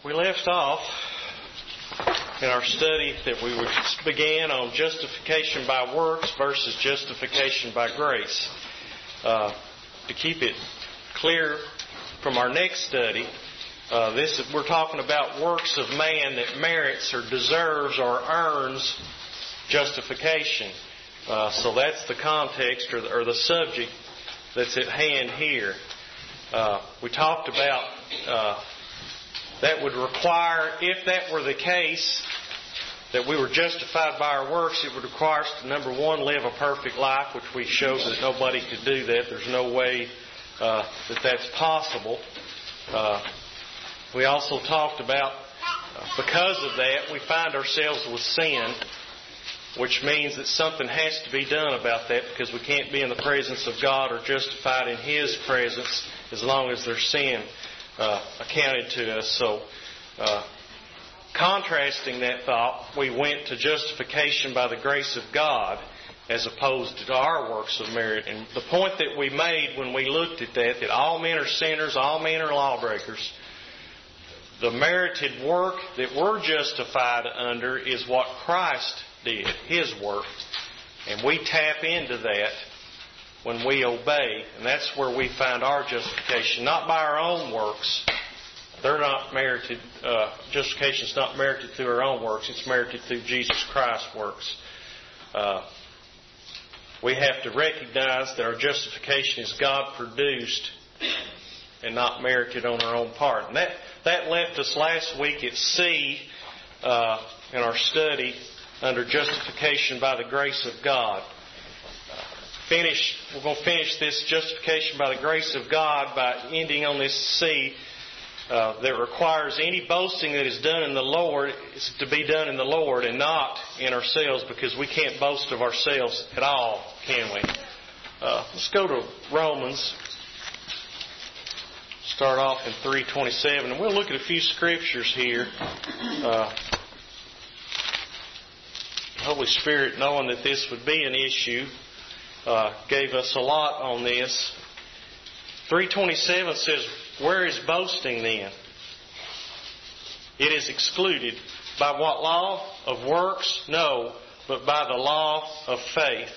We left off in our study that we began on justification by works versus justification by grace. To keep it clear from our next study, we're talking about works of man that merits or deserves or earns justification. So that's the context or the subject that's at hand here. We talked about that would require, if that were the case, that we were justified by our works, it would require us to, number one, live a perfect life, which we showed that nobody could do that. There's no way that that's possible. We also talked about, because of that, we find ourselves with sin, which means that something has to be done about that, because we can't be in the presence of God or justified in His presence as long as there's sin accounted to us. So, contrasting that thought, we went to justification by the grace of God as opposed to our works of merit. And the point that we made when we looked at that all men are sinners, all men are lawbreakers. The merited work that we're justified under is what Christ did, His work. And we tap into that when we obey. And that's where we find our justification, not by our own works. They're not merited. Justification is not merited through our own works. It's merited through Jesus Christ's works. We have to recognize that our justification is God-produced and not merited on our own part. And that left us last week at C in our study under justification by the grace of God. We're going to finish this justification by the grace of God by ending on this C that requires any boasting that is done in the Lord is to be done in the Lord and not in ourselves, because we can't boast of ourselves at all, can we? Let's go to Romans. Start off in 3:27, and we'll look at a few scriptures here. Holy Spirit, knowing that this would be an issue, gave us a lot on this. 3:27 says, "Where is boasting then? It is excluded. By what law? Of works? No, but by the law of faith."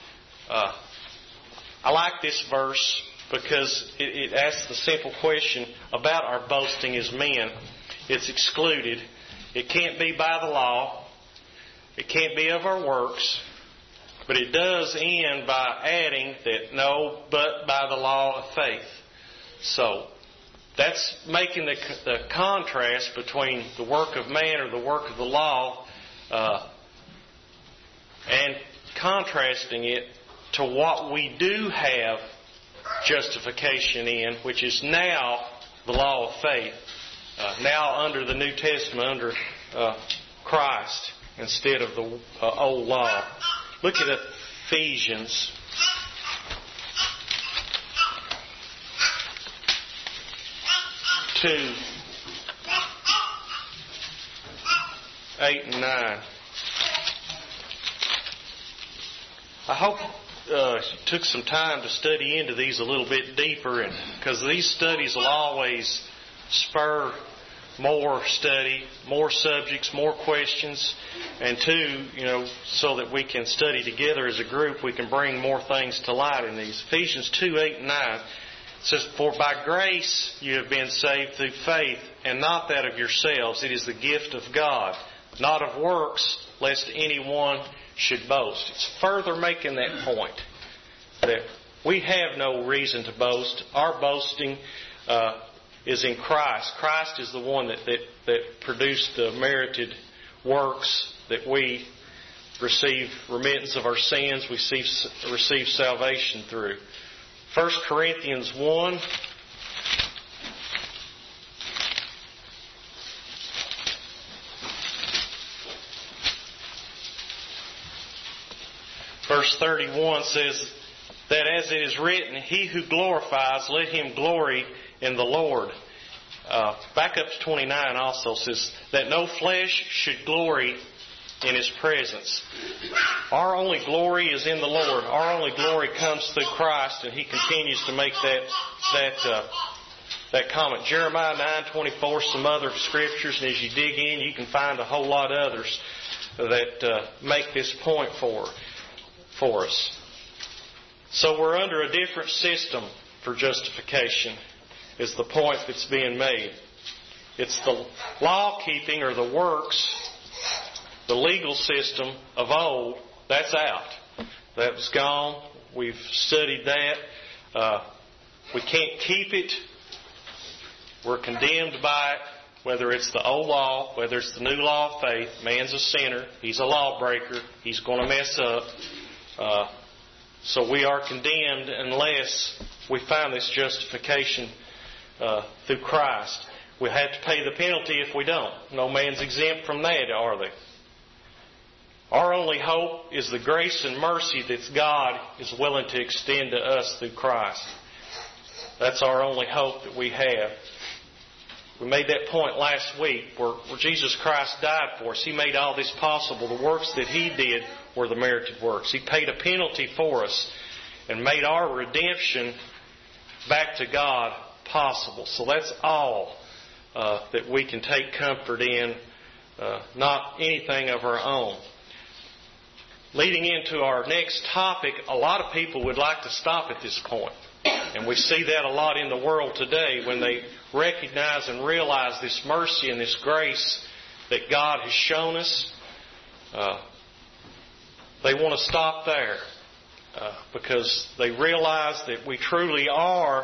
I like this verse because it asks the simple question about our boasting as men. It's excluded. It can't be by the law. It can't be of our works. But it does end by adding that no, but by the law of faith. So, that's making the contrast between the work of man or the work of the law and contrasting it to what we do have justification in, which is now the law of faith. Now under the New Testament, under Christ, instead of the old law. Look at Ephesians. Two, 8 and 9. I hope you took some time to study into these a little bit deeper, and because these studies will always spur more study, more subjects, more questions, and two, so that we can study together as a group, we can bring more things to light in these. Ephesians 2, 8 and 9 says, "For by grace you have been saved through faith, and not that of yourselves. It is the gift of God, not of works, lest anyone should boast." It's further making that point, that we have no reason to boast. Our boasting is in Christ. Christ is the one that produced the merited works that we receive remittance of our sins, we receive salvation through. 1 Corinthians 1. Verse 31 says that as it is written, "He who glorifies, let him glory in the Lord." Back up to 29 also says that no flesh should glory in His presence. Our only glory is in the Lord. Our only glory comes through Christ, and He continues to make that that comment. Jeremiah 9:24, some other scriptures, and as you dig in, you can find a whole lot of others that make this point for us. So we're under a different system for justification, is the point that's being made. It's the law-keeping or the works, the legal system of old, that's out. That was gone. We've studied that. We can't keep it. We're condemned by it, whether it's the old law, whether it's the new law of faith. Man's a sinner. He's a lawbreaker. He's going to mess up. So we are condemned unless we find this justification through Christ. We have to pay the penalty if we don't. No man's exempt from that, are they? Our only hope is the grace and mercy that God is willing to extend to us through Christ. That's our only hope that we have. We made that point last week where Jesus Christ died for us. He made all this possible. The works that He did were the merited works. He paid a penalty for us and made our redemption back to God possible. So that's all that we can take comfort in, not anything of our own. Leading into our next topic, a lot of people would like to stop at this point. And we see that a lot in the world today when they recognize and realize this mercy and this grace that God has shown us. They want to stop there because they realize that we truly are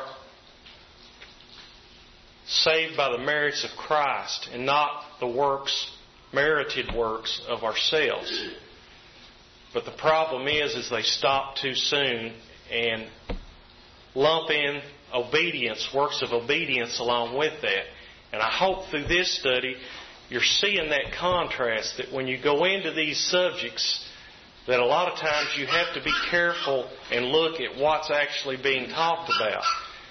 saved by the merits of Christ and not the merited works of ourselves. But the problem is they stop too soon and lump in obedience, works of obedience along with that. And I hope through this study you're seeing that contrast, that when you go into these subjects, that a lot of times you have to be careful and look at what's actually being talked about.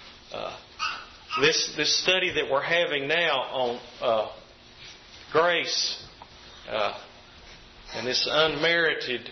This study that we're having now on grace and this unmerited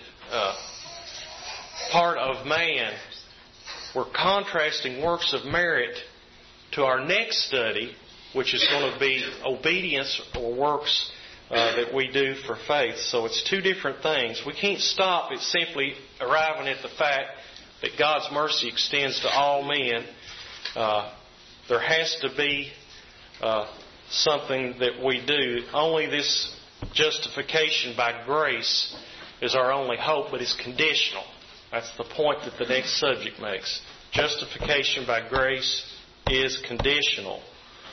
part of man, we're contrasting works of merit to our next study, which is going to be obedience or works that we do for faith. So it's two different things. We can't stop at simply arriving at the fact that God's mercy extends to all men. There has to be something that we do. Only this justification by grace is our only hope, but it's conditional. That's the point that the next subject makes. Justification by grace is conditional.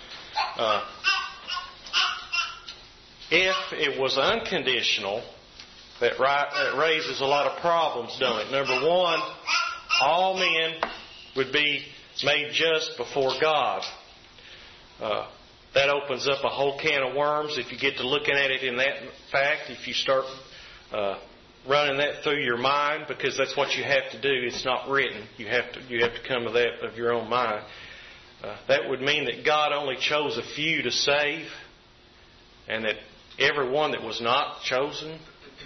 If it was unconditional, that raises a lot of problems, don't it? Number one, all men would be made just before God. That opens up a whole can of worms if you get to looking at it in that fact, if you start running that through your mind, because that's what you have to do. It's not written. You have to come to that of your own mind. That would mean that God only chose a few to save, and that everyone that was not chosen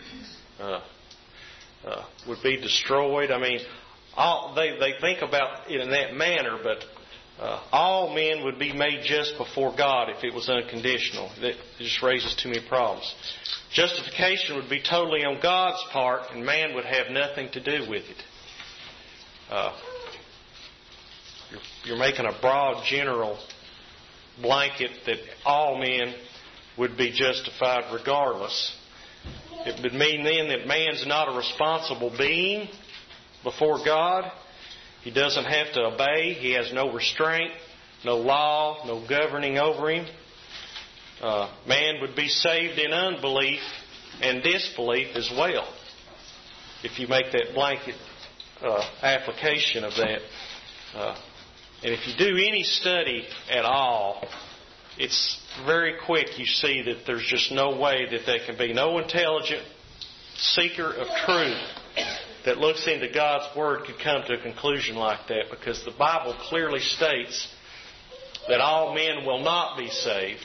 would be destroyed. I mean, they think about it in that manner, but all men would be made just before God if it was unconditional. That just raises too many problems. Justification would be totally on God's part, and man would have nothing to do with it. You're making a broad, general blanket that all men would be justified regardless. It would mean then that man's not a responsible being before God. He doesn't have to obey. He has no restraint, no law, no governing over him. Man would be saved in unbelief and disbelief as well, if you make that blanket application of that. And if you do any study at all, it's very quick you see that there's just no way that there can be no intelligent seeker of truth that looks into God's Word could come to a conclusion like that, because the Bible clearly states that all men will not be saved.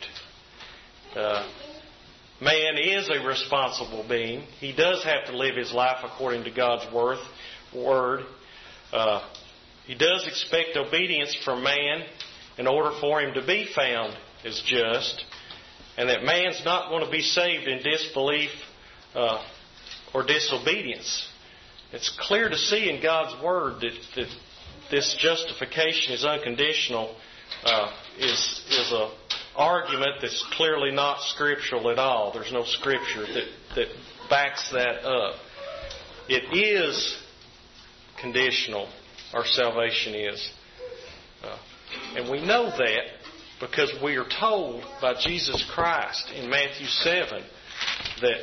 Man is a responsible being. He does have to live his life according to God's Word. He does expect obedience from man, in order for Him to be found as just, and that man's not going to be saved in disbelief or disobedience. It's clear to see in God's Word that this justification is unconditional is a argument that's clearly not scriptural at all. There's no scripture that backs that up. It is conditional, our salvation is. And we know that because we are told by Jesus Christ in Matthew 7 that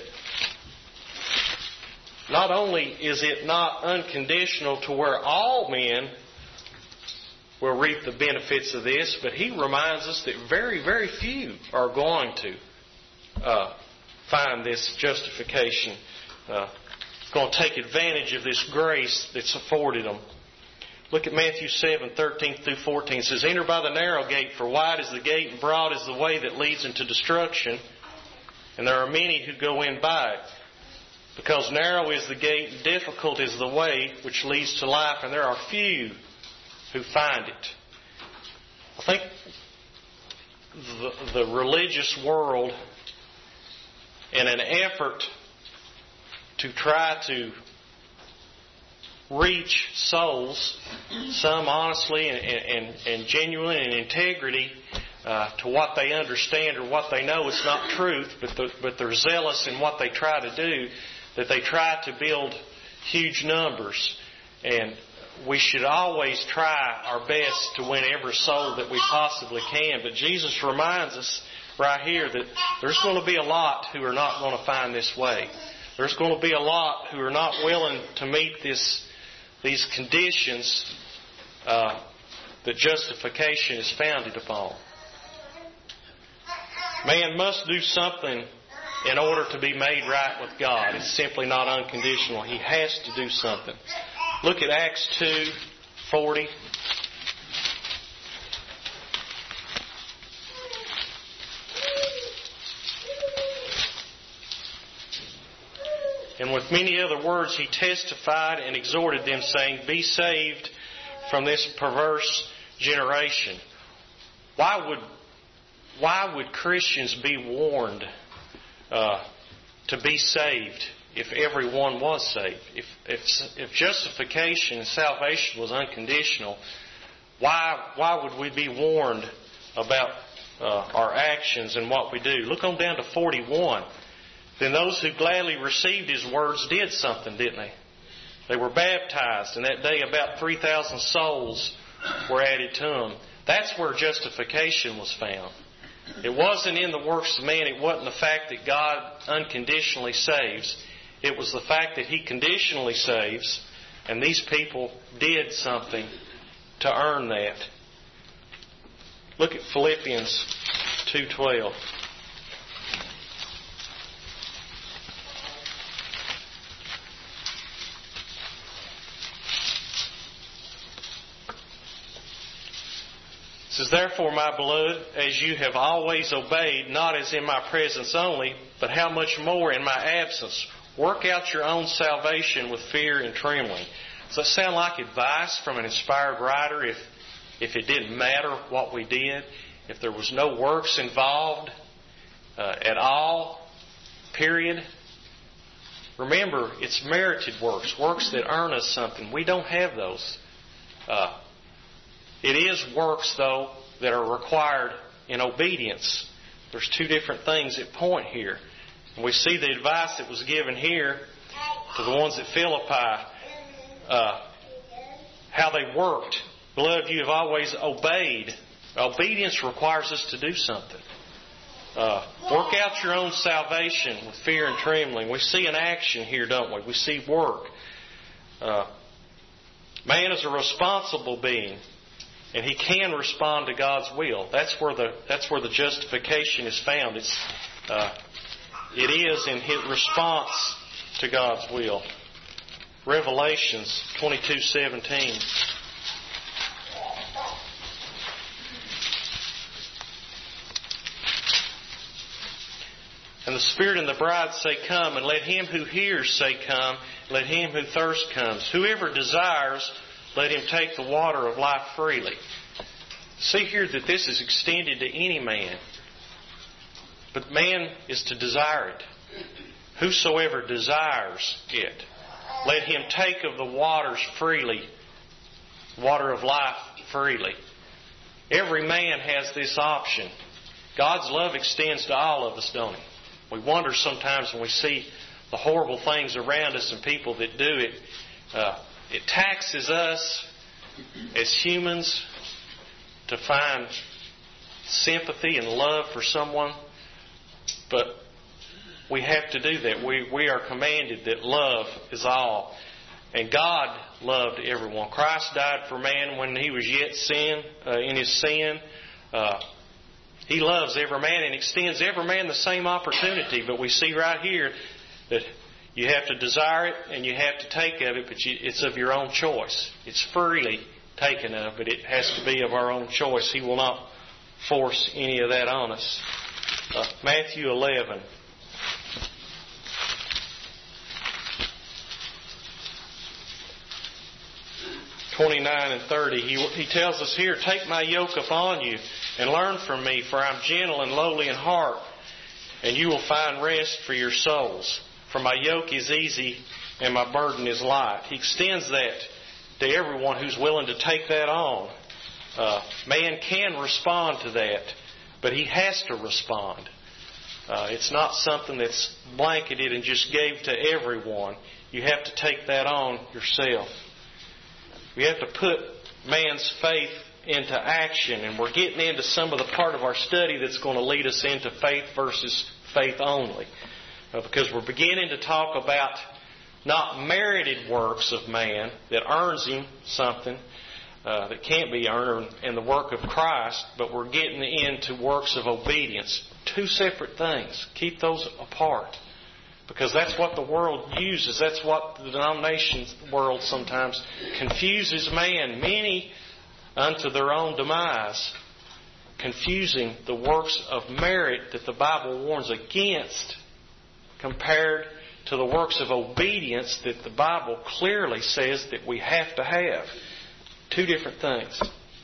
not only is it not unconditional to where all men will reap the benefits of this, but He reminds us that very, very few are going to find this justification, going to take advantage of this grace that's afforded them. Look at Matthew 7:13 through 14. It says, "Enter by the narrow gate, for wide is the gate and broad is the way that leads into destruction, and there are many who go in by it. Because narrow is the gate and difficult is the way which leads to life, and there are few who find it." I think the religious world, in an effort to try to reach souls, some honestly and genuine in integrity to what they understand or what they know is not truth, but they're zealous in what they try to do, that they try to build huge numbers. And we should always try our best to win every soul that we possibly can. But Jesus reminds us right here that there's going to be a lot who are not going to find this way. There's going to be a lot who are not willing to meet these conditions that justification is founded upon. Man must do something in order to be made right with God. It's simply not unconditional. He has to do something. Look at Acts 2:40. "And with many other words he testified and exhorted them, saying, Be saved from this perverse generation." Why would Christians be warned to be saved if everyone was saved? If justification and salvation was unconditional, why would we be warned about our actions and what we do? Look on down to 41. "Then those who gladly received His words did something," didn't they? They were baptized, and that day about 3,000 souls were added to them. That's where justification was found. It wasn't in the works of man. It wasn't the fact that God unconditionally saves. It was the fact that He conditionally saves, and these people did something to earn that. Look at Philippians 2:12. It says, "Therefore, my beloved, as you have always obeyed, not as in my presence only, but how much more in my absence, work out your own salvation with fear and trembling." Does that sound like advice from an inspired writer if it didn't matter what we did, if there was no works involved at all, period? Remember, it's merited works, works that earn us something. We don't have those. It is works, though, that are required in obedience. There's two different things at point here. And we see the advice that was given here to the ones at Philippi, how they worked. "Beloved, you have always obeyed." Obedience requires us to do something. Work out your own salvation with fear and trembling. We see an action here, don't we? We see work. Man is a responsible being, and he can respond to God's will. That's where the justification is found. It is in his response to God's will. Revelations 22:17. "And the Spirit and the bride say, Come, and let him who hears say, Come. Let him who thirsts comes. Whoever desires, let him take the water of life freely." see here that this is extended to any man. But man is to desire it. Whosoever desires it, let him take of the waters freely, water of life freely. Every man has this option. God's love extends to all of us, don't it? We wonder sometimes when we see the horrible things around us and people that do it. It taxes us as humans to find sympathy and love for someone. But we have to do that. We are commanded that love is all. And God loved everyone. Christ died for man when he was yet in his sin. He loves every man and extends every man the same opportunity. But we see right here that you have to desire it and you have to take of it, but it's of your own choice. It's freely taken of, but it has to be of our own choice. He will not force any of that on us. Matthew 11. (29 and 30). He tells us here, "Take my yoke upon you and learn from me, for I am gentle and lowly in heart, and you will find rest for your souls. For my yoke is easy and my burden is light." He extends that to everyone who's willing to take that on. Man can respond to that, but he has to respond. It's not something that's blanketed and just gave to everyone. You have to take that on yourself. We have to put man's faith into action, and we're getting into some of the part of our study that's going to lead us into faith versus faith only. Because we're beginning to talk about not merited works of man that earns him something that can't be earned in the work of Christ, but we're getting into works of obedience. Two separate things. Keep those apart. Because that's what the world uses. That's what the denomination world sometimes confuses man, many unto their own demise, confusing the works of merit that the Bible warns against compared to the works of obedience that the Bible clearly says that we have to have. Two different things.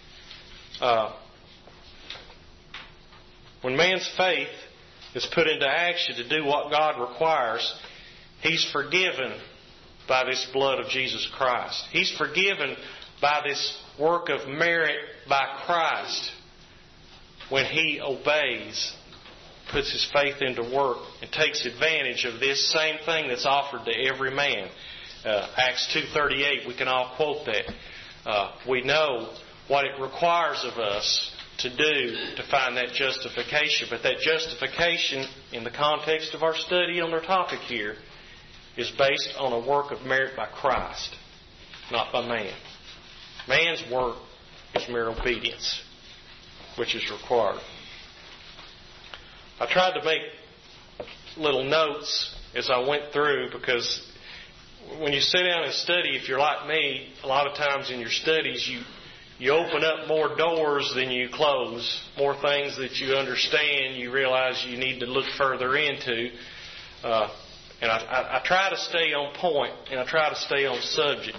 When man's faith is put into action to do what God requires, he's forgiven by this blood of Jesus Christ. He's forgiven by this work of merit by Christ when he obeys, puts his faith into work, and takes advantage of this same thing that's offered to every man. Acts 2:38, we can all quote that. We know what it requires of us to do to find that justification. But that justification, in the context of our study on our topic here, is based on a work of merit by Christ, not by man. Man's work is mere obedience, which is required. I tried to make little notes as I went through, because when you sit down and study, if you're like me, a lot of times in your studies you open up more doors than you close, more things that you understand, you realize you need to look further into. And I try to stay on point, and I try to stay on subject.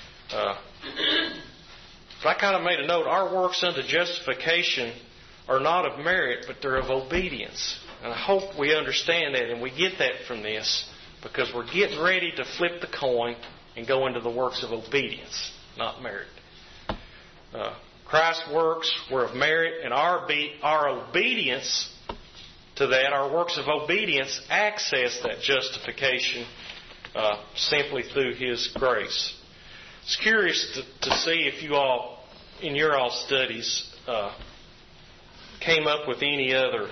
But I kind of made a note, our works unto justification are not of merit, but they're of obedience. And I hope we understand that and we get that from this, because we're getting ready to flip the coin and go into the works of obedience, not merit. Christ's works were of merit, and our obedience to that, our works of obedience, access that justification simply through His grace. It's curious to see if you all, in your all studies, came up with any other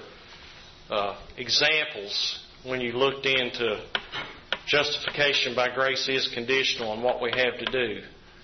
examples when you looked into justification by grace is conditional and what we have to do.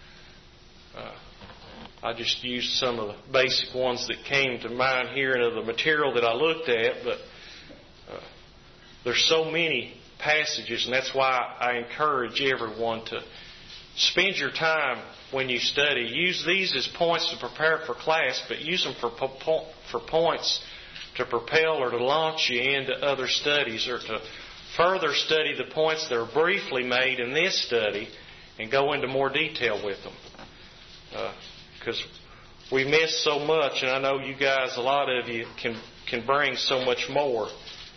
I just used some of the basic ones that came to mind here and of the material that I looked at, but there's so many passages, and that's why I encourage everyone to spend your time when you study. Use these as points to prepare for class, but use them for points to propel or to launch you into other studies, or to further study the points that are briefly made in this study and go into more detail with them. Because we miss so much, and I know you guys, a lot of you, can bring so much more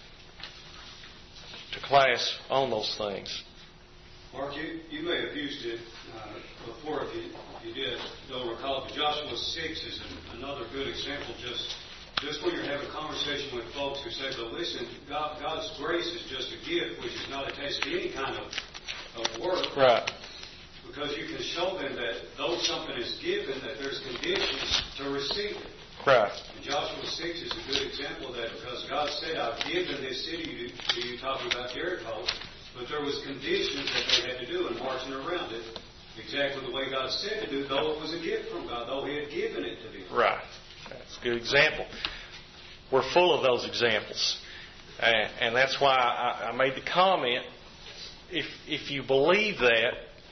to class on those things. Mark, you may have used it before if you did, don't recall, but Joshua 6 is another good example. Just when you're having a conversation with folks who say, but listen, God's grace is just a gift which is not attached to any kind of work. Right. Because you can show them that though something is given, that there's conditions to receive it. Right. And Joshua 6 is a good example of that, because God said, I've given this city to you, talking about Jericho, but there was conditions that they had to do in marching around it, exactly the way God said to do, though it was a gift from God, though He had given it to them. Right. That's a good example. We're full of those examples. And that's why I made the comment, if you believe that,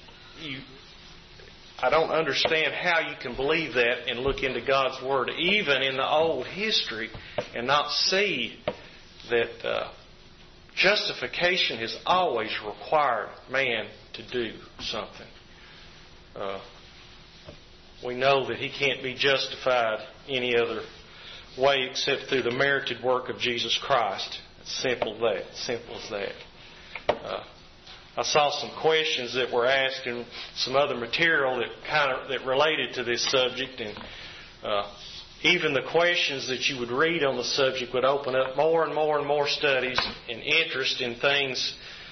I don't understand how you can believe that and look into God's Word, even in the old history, and not see that justification has always required man to do something. We know that he can't be justified any other way except through the merited work of Jesus Christ. It's simple as that. I saw some questions that were asked in some other material that related to this subject, and even the questions that you would read on the subject would open up more and more and more studies and interest in things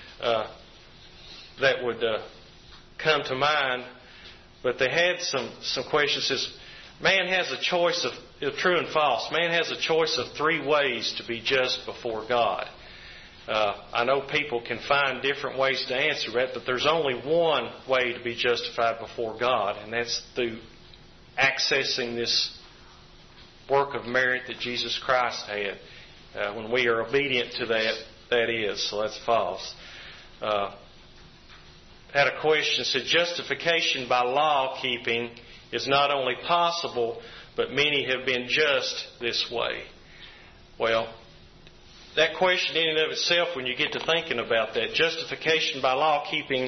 that would come to mind. But they had some questions. Says, man has a choice of true and false. Man has a choice of 3 ways to be just before God. I know people can find different ways to answer that, but there's only one way to be justified before God, and that's through accessing this work of merit that Jesus Christ had. When we are obedient to that is. So that's false. Had a question, said justification by law keeping is not only possible, but many have been just this way. Well, that question in and of itself, when you get to thinking about that, justification by law keeping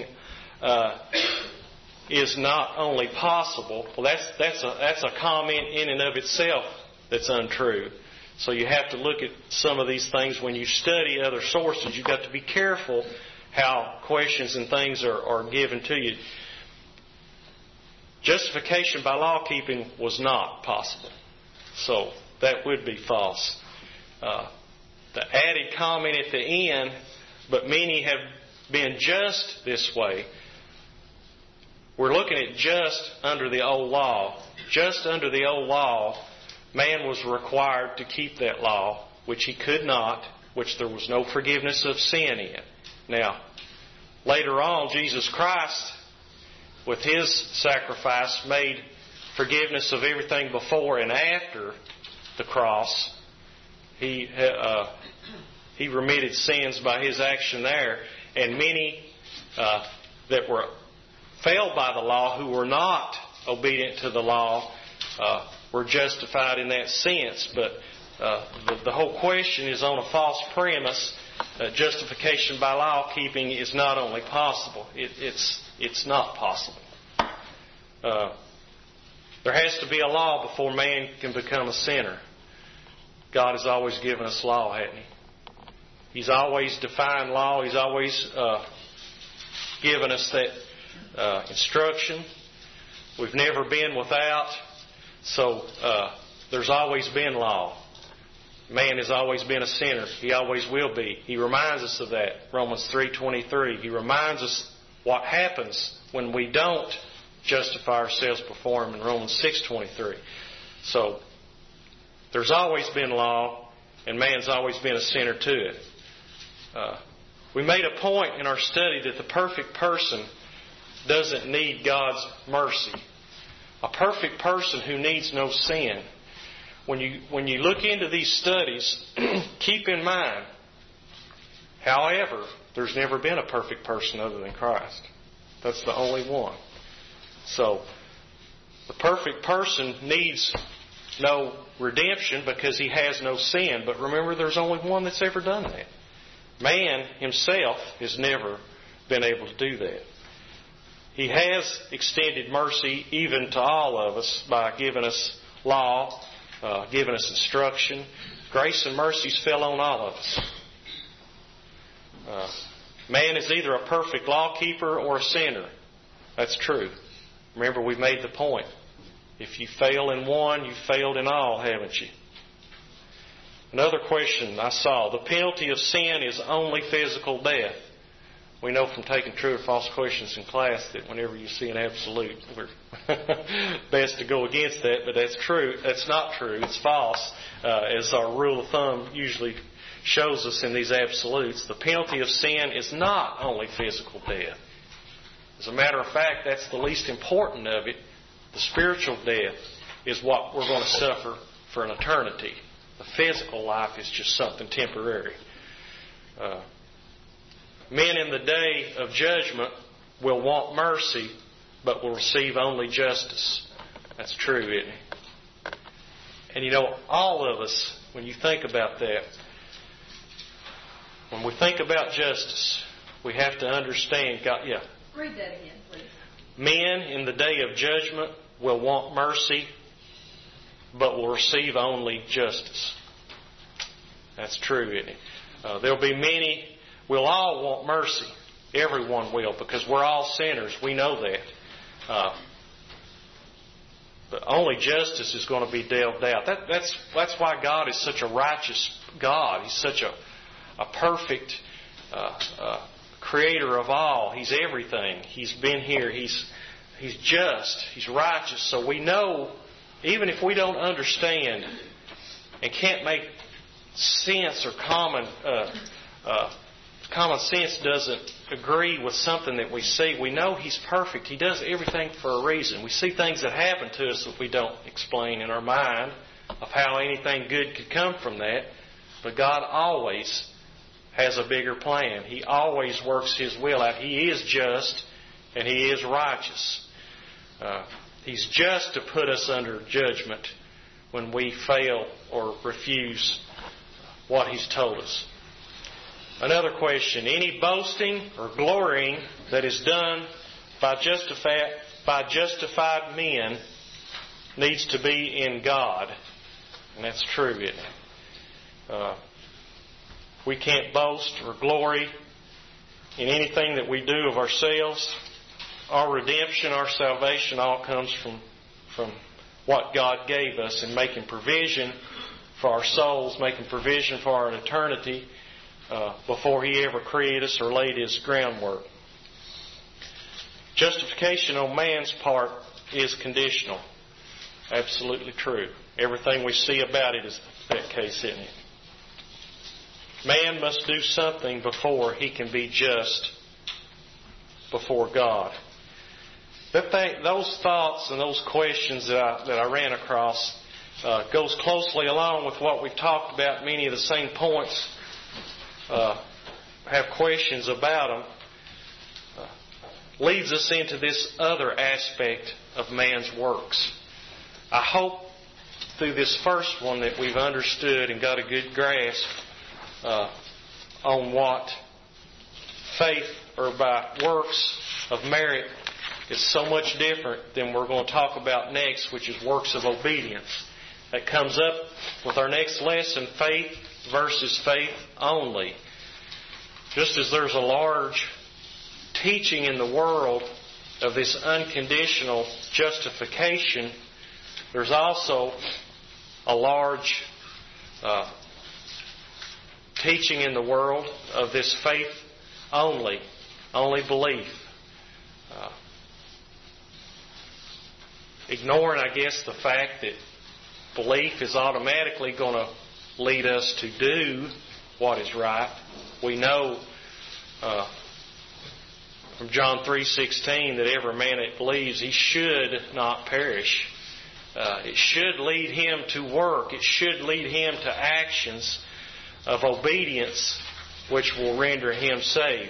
is not only possible. Well, that's a comment in and of itself that's untrue. So you have to look at some of these things when you study other sources. You've got to be careful how questions and things are given to you. Justification by law keeping was not possible. So that would be false. The added comment at the end, but many have been just this way. We're looking at just under the old law. Just under the old law, man was required to keep that law, which he could not, which there was no forgiveness of sin in. Now, later on, Jesus Christ, with His sacrifice, made forgiveness of everything before and after the cross. He remitted sins by His action there. And many that failed by the law, who were not obedient to the law, were justified in that sense. But the whole question is on a false premise. Justification by law keeping is not only possible, it's not possible. There has to be a law before man can become a sinner. God has always given us law, hasn't He? He's always defined law. He's always given us that instruction. We've never been without. So there's always been law. Man has always been a sinner. He always will be. He reminds us of that. Romans 3:23. He reminds us what happens when we don't justify ourselves before Him in Romans 6:23. So there's always been law, and man's always been a sinner to it. We made a point in our study that the perfect person doesn't need God's mercy. A perfect person who needs no sin. When you look into these studies, keep in mind, however, there's never been a perfect person other than Christ. That's the only one. So, the perfect person needs no redemption because he has no sin. But remember, there's only one that's ever done that. Man himself has never been able to do that. He has extended mercy even to all of us by giving us law, giving us instruction. Grace and mercies fell on all of us. Man is either a perfect law keeper or a sinner. That's true. Remember, we made the point. If you fail in one, you've failed in all, haven't you? Another question I saw. The penalty of sin is only physical death. We know from taking true or false questions in class that whenever you see an absolute, we're best to go against that, but that's true. That's not true. It's false, as our rule of thumb usually shows us in these absolutes. The penalty of sin is not only physical death. As a matter of fact, that's the least important of it. The spiritual death is what we're going to suffer for an eternity. The physical life is just something temporary. Men in the day of judgment will want mercy, but will receive only justice. That's true, isn't it? And you know, all of us, when you think about that, when we think about justice, we have to understand God. Yeah. Read that again, please. Men in the day of judgment will want mercy, but will receive only justice. That's true, isn't it? There'll be many. We'll all want mercy. Everyone will, because we're all sinners. We know that. But only justice is going to be dealt out. That's why God is such a righteous God. He's such a perfect creator of all. He's everything. He's been here. He's just. He's righteous. So we know, even if we don't understand and can't make sense or common sense doesn't agree with something that we see, we know He's perfect. He does everything for a reason. We see things that happen to us that we don't explain in our mind of how anything good could come from that. But God always has a bigger plan. He always works His will out. He is just and He is righteous. He's just to put us under judgment when we fail or refuse what He's told us. Another question. Any boasting or glorying that is done by justified men needs to be in God. And that's true, isn't it? We can't boast or glory in anything that we do of ourselves. Our redemption, our salvation all comes from what God gave us and making provision for our souls, making provision for our eternity before He ever created us or laid His groundwork. Justification on man's part is conditional. Absolutely true. Everything we see about it is that case, isn't it? Man must do something before he can be just before God. Those thoughts and those questions that I ran across goes closely along with what we've talked about. Many of the same points have questions about them. Leads us into this other aspect of man's works. I hope through this first one that we've understood and got a good grasp on what faith or by works of merit is so much different than we're going to talk about next, which is works of obedience. That comes up with our next lesson, faith versus faith only. Just as there's a large teaching in the world of this unconditional justification, there's also a large teaching in the world of this faith only belief. Ignoring, I guess, the fact that belief is automatically going to lead us to do what is right. We know from John 3:16 that every man that believes he should not perish. It should lead him to work. It should lead him to actions of obedience which will render him saved.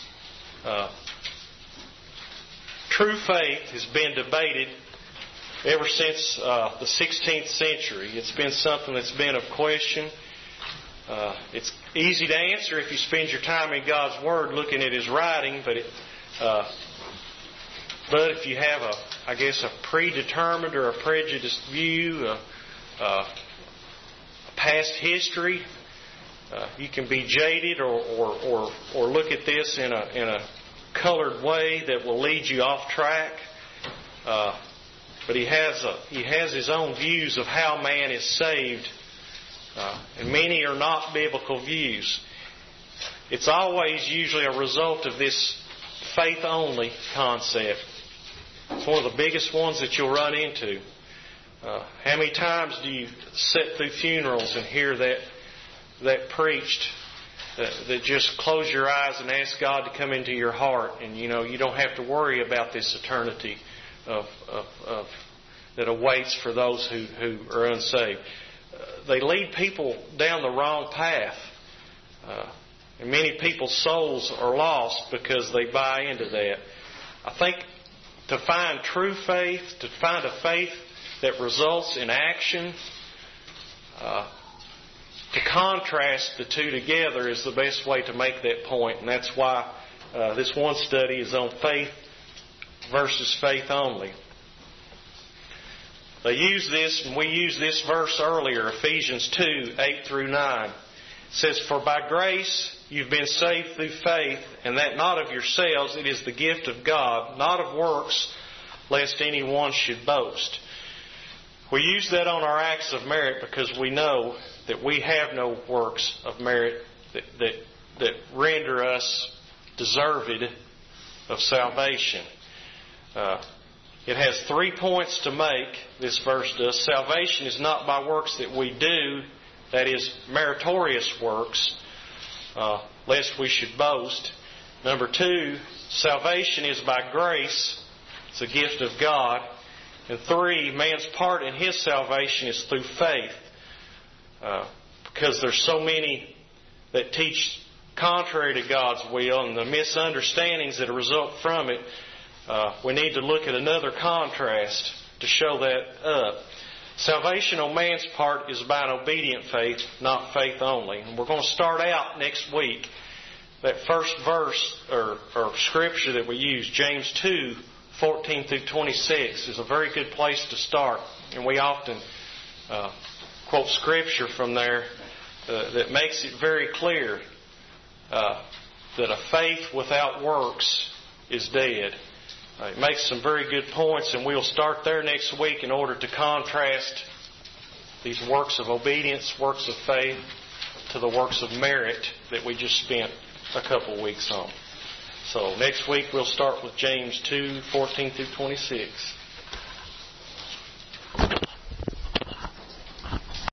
True faith has been debated ever since the 16th century. It's been something that's been of question. It's easy to answer if you spend your time in God's Word looking at His writing, but But if you have a predetermined or a prejudiced view, a past history, you can be jaded or look at this in a colored way that will lead you off track. But he has his own views of how man is saved, and many are not biblical views. It's always usually a result of this faith-only concept. It's one of the biggest ones that you'll run into. How many times do you sit through funerals and hear that preached, that just close your eyes and ask God to come into your heart, and you don't have to worry about this eternity of that awaits for those who are unsaved. They lead people down the wrong path. And many people's souls are lost because they buy into that. I think to find true faith, to find a faith that results in action, to contrast the two together is the best way to make that point. And that's why this one study is on faith versus faith only. They use this, and we used this verse earlier, Ephesians 2, 8 through 9. It says, "For by grace you've been saved through faith, and that not of yourselves, it is the gift of God, not of works, lest anyone should boast." We use that on our acts of merit because we know that we have no works of merit that render us deserved of salvation. It has 3 points to make, this verse does. Salvation is not by works that we do, that is, meritorious works, lest we should boast. Number 2, salvation is by grace. It's a gift of God. And 3, man's part in his salvation is through faith. Because there's so many that teach contrary to God's will and the misunderstandings that result from it, we need to look at another contrast to show that up. Salvation on man's part is by an obedient faith, not faith only. And we're going to start out next week. That first verse or scripture that we use, James 2, 14 through 26, is a very good place to start. And we often quote scripture from there that makes it very clear that a faith without works is dead. It makes some very good points, and we'll start there next week in order to contrast these works of obedience, works of faith, to the works of merit that we just spent a couple weeks on. So next week we'll start with James 2, 14 through 26.